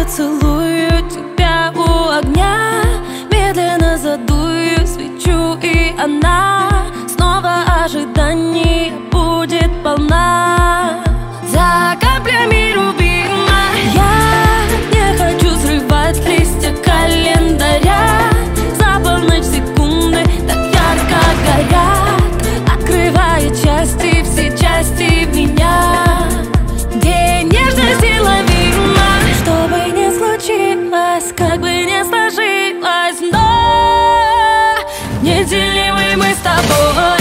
поцелую тебя у огня, медленно задую свечу, и она снова ожидание будет полна. За каплями рубина я не хочу срывать листья календаря. За полночь секунды так ярко горят, открывая части, все части меня, где нежность и лавина. Что бы ни случилось, как бы ни сложилось, но неделимы мы с тобой.